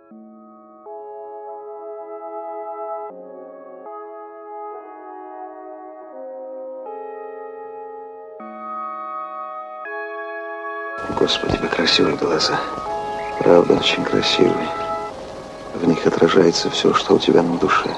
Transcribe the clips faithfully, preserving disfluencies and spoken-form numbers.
Господи, у тебя красивые глаза. Правда, очень красивые. В них отражается все, что у тебя на душе.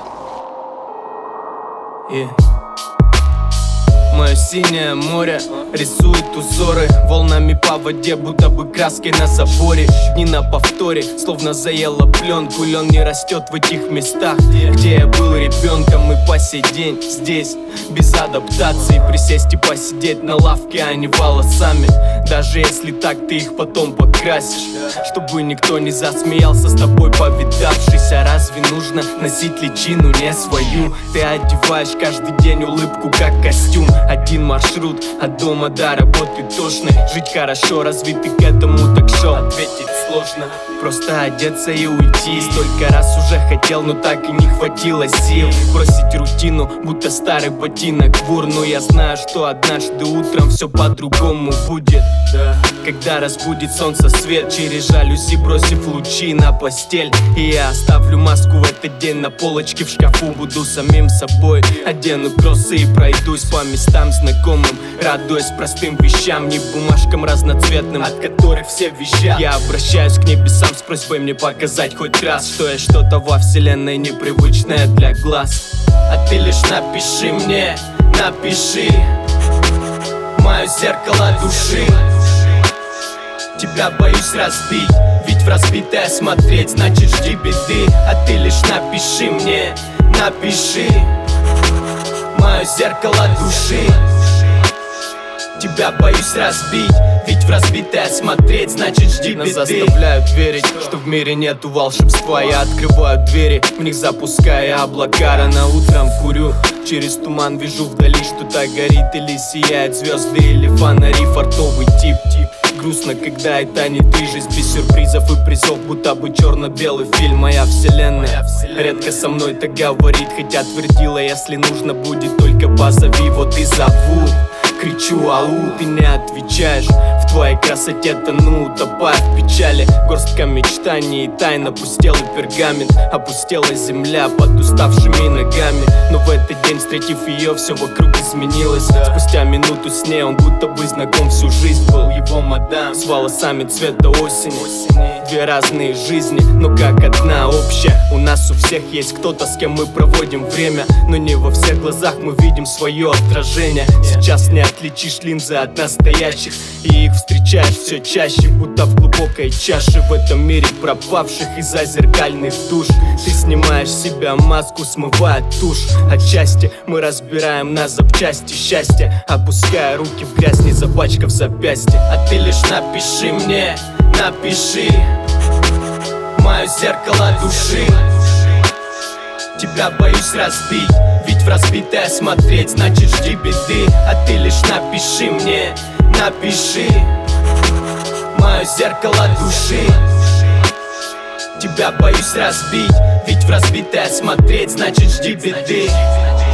Yeah. Мое синее море рисует узоры волнами по воде, будто бы краской на заборе. Дни на повторе, словно заела пленку. Лен не растет в этих местах, где я был ребенком. И по сей день здесь, без адаптации. Присесть и посидеть на лавке, а не волосами. Даже если так, ты их потом покрасишь, чтобы никто не засмеялся с тобой повидавшись. А разве нужно носить личину не свою? Ты одеваешь каждый день улыбку, как костюм. Один маршрут от дома до работы тошно. Жить хорошо, разве ты к этому так шел? Ответить сложно, просто одеться и уйти. Столько раз уже хотел, но так и не хватило сил. Бросить рутину, будто старый ботинок вур. Но я знаю, что однажды утром все по-другому будет. Когда разбудит солнце свет через жалюзи, бросив лучи на постель. И я оставлю маску в этот день на полочке в шкафу. Буду самим собой, одену кроссы и пройдусь по местам знакомым, радуясь простым вещам, не бумажкам разноцветным, от которых все визжат. Я обращаюсь к небесам с просьбой мне показать хоть раз, что я что-то во вселенной непривычное для глаз. А ты лишь напиши мне, напиши мое зеркало души. Тебя боюсь разбить, ведь в разбитое смотреть значит жди беды. А ты лишь напиши мне, напиши мое зеркало души. Тебя боюсь разбить, ведь в разбитое смотреть значит жди беды. Нас заставляют верить, что в мире нету волшебства. Я открываю двери, в них запуская облака. Рано утром курю, через туман вижу вдали что-то горит. Или сияют звезды, или фонари, фартовый тип, тип. Грустно, когда это не ты, жизнь без сюрпризов и призов, будто бы черно-белый фильм. Моя вселенная редко со мной так говорит, хотя твердила, если нужно будет, только позови, вот и зову. Кричу ау, ты не отвечаешь, в твоей красоте тону, утопая в печали. Горстка мечтаний и тайна, пустелый пергамент. Опустела земля под уставшими ногами. Но в этот день, встретив ее, все вокруг изменилось. Спустя минуту с ней он будто бы знаком всю жизнь был. Его мадам с волосами цвета осени. Две разные жизни, но как одна общая. У нас у всех есть кто-то, с кем мы проводим время, но не во всех глазах мы видим свое отражение. Сейчас не отличишь линзы от настоящих, и их встречаешь все чаще, будто в глубокой чаше. В этом мире пропавших из-за зеркальных душ. Ты снимаешь с себя маску, смывая тушь. Отчасти мы разбираем на запчасти счастье, опуская руки в грязь, не запачкав запястье. А ты лишь напиши мне, напиши мое зеркало души. Тебя боюсь разбить, ведь в разбитое смотреть значит жди беды. А ты лишь напиши мне, напиши мое зеркало души. Тебя боюсь разбить, ведь в разбитое смотреть значит жди беды.